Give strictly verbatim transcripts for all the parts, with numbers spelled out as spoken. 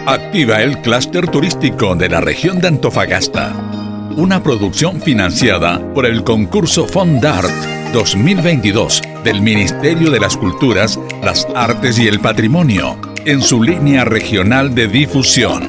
Activa el clúster turístico de la región de Antofagasta. Una producción financiada por el concurso Fondart dos mil veintidós del Ministerio de las Culturas, las Artes y el Patrimonio, en su línea regional de difusión.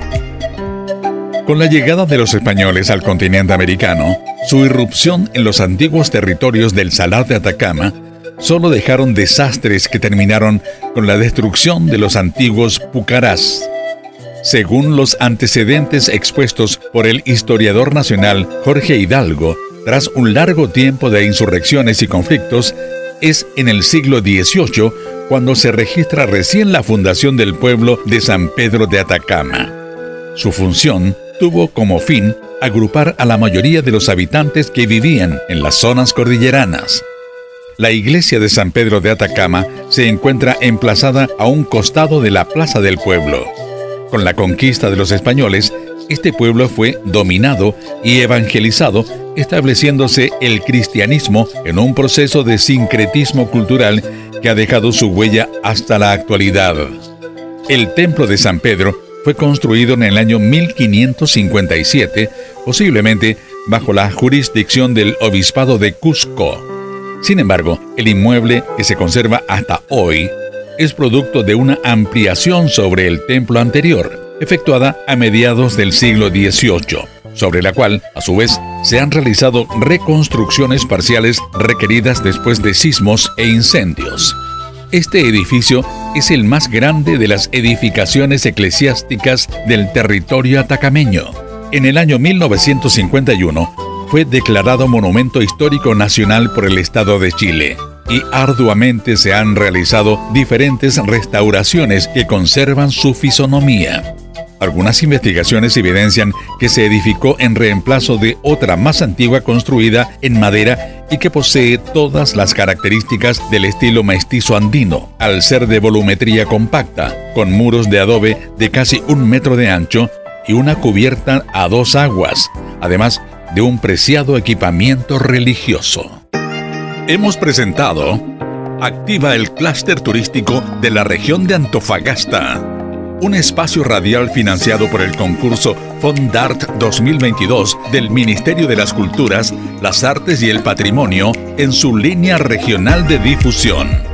Con la llegada de los españoles al continente americano, su irrupción en los antiguos territorios del Salar de Atacama solo dejaron desastres que terminaron con la destrucción de los antiguos pucarás. Según los antecedentes expuestos por el historiador nacional Jorge Hidalgo, tras un largo tiempo de insurrecciones y conflictos, es en el siglo dieciocho cuando se registra recién la fundación del pueblo de San Pedro de Atacama. Su función tuvo como fin agrupar a la mayoría de los habitantes que vivían en las zonas cordilleranas. La iglesia de San Pedro de Atacama se encuentra emplazada a un costado de la plaza del pueblo. Con la conquista de los españoles, este pueblo fue dominado y evangelizado, estableciéndose el cristianismo en un proceso de sincretismo cultural que ha dejado su huella hasta la actualidad. El templo de San Pedro fue construido en el año mil quinientos cincuenta y siete, posiblemente bajo la jurisdicción del obispado de Cusco. Sin embargo, el inmueble que se conserva hasta hoy es producto de una ampliación sobre el templo anterior, efectuada a mediados del siglo dieciocho, sobre la cual, a su vez, se han realizado reconstrucciones parciales requeridas después de sismos e incendios. Este edificio es el más grande de las edificaciones eclesiásticas del territorio atacameño. En el año mil novecientos cincuenta y uno fue declarado Monumento Histórico Nacional por el Estado de Chile, y arduamente se han realizado diferentes restauraciones que conservan su fisonomía. Algunas investigaciones evidencian que se edificó en reemplazo de otra más antigua construida en madera y que posee todas las características del estilo mestizo andino, al ser de volumetría compacta, con muros de adobe de casi un metro de ancho y una cubierta a dos aguas, además de un preciado equipamiento religioso. Hemos presentado Activa el clúster turístico de la región de Antofagasta, un espacio radial financiado por el concurso Fondart dos mil veintidós del Ministerio de las Culturas, las Artes y el Patrimonio en su línea regional de difusión.